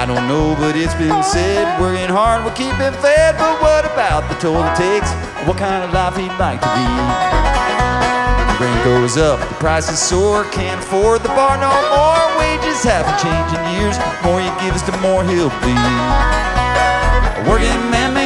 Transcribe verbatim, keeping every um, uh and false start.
I don't know, but it's been said, working hard, we're keeping fed. But what about the toll it takes? What kind of life he'd like to lead? The rent goes up, the prices soar, can't afford the bar no more. Wages haven't changed in years, more you give us, the more he'll bleed. A working man